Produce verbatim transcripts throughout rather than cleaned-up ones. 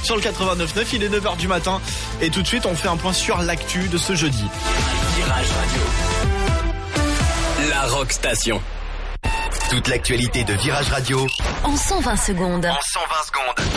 sur le quatre-vingt-neuf neuf, il est neuf heures du matin. Et tout de suite, on fait un point sur l'actu de ce jeudi. Virage Radio. La Rock Station. Toute l'actualité de Virage Radio en cent vingt secondes. En cent vingt secondes.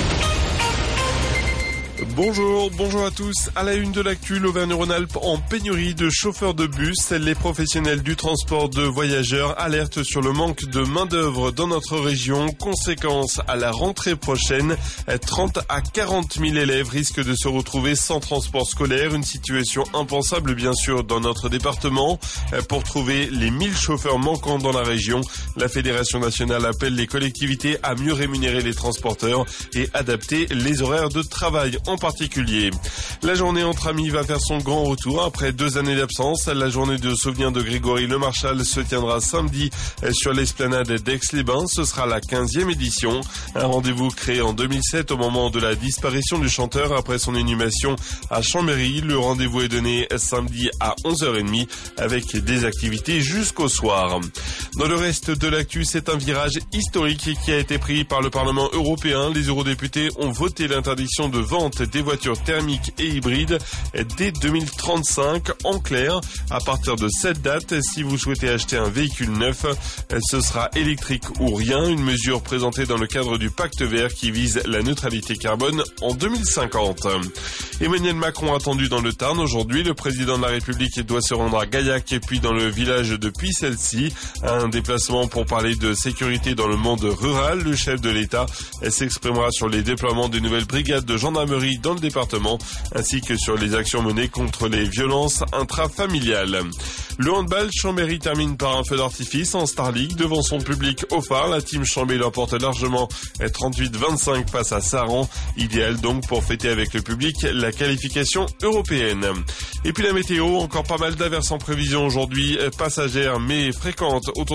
Bonjour, bonjour à tous. À la une de l'actu, l'Auvergne-Rhône-Alpes en pénurie de chauffeurs de bus. Les professionnels du transport de voyageurs alertent sur le manque de main-d'œuvre dans notre région. Conséquence, à la rentrée prochaine, trente à quarante mille élèves risquent de se retrouver sans transport scolaire. Une situation impensable, bien sûr, dans notre département. Pour trouver les mille chauffeurs manquants dans la région, la Fédération nationale appelle les collectivités à mieux rémunérer les transporteurs et adapter les horaires de travail en particulier. La journée entre amis va faire son grand retour après deux années d'absence. La journée de souvenir de Grégory Le Marchal se tiendra samedi sur l'esplanade d'Aix-les-Bains. Ce sera la quinzième édition. Un rendez-vous créé en deux mille sept au moment de la disparition du chanteur après son inhumation à Chambéry. Le rendez-vous est donné samedi à onze heures trente avec des activités jusqu'au soir. Dans le reste de l'actu, c'est un virage historique qui a été pris par le Parlement européen. Les eurodéputés ont voté l'interdiction de vente des voitures thermiques et hybrides dès deux mille trente-cinq. En clair, à partir de cette date, si vous souhaitez acheter un véhicule neuf, ce sera électrique ou rien. Une mesure présentée dans le cadre du pacte vert qui vise la neutralité carbone en deux mille cinquante. Emmanuel Macron attendu dans le Tarn aujourd'hui. Le président de la République doit se rendre à Gaillac et puis dans le village de Puy-Celle-ci. Un déplacement pour parler de sécurité dans le monde rural. Le chef de l'État s'exprimera sur les déploiements des nouvelles brigades de gendarmerie dans le département, ainsi que sur les actions menées contre les violences intrafamiliales. Le handball, Chambéry termine par un feu d'artifice en Star League devant son public au phare. La team Chambéry l'emporte largement trente-huit vingt-cinq face à Saran. Idéal donc pour fêter avec le public la qualification européenne. Et puis la météo, encore pas mal d'averses en prévision aujourd'hui, passagères mais fréquentes autour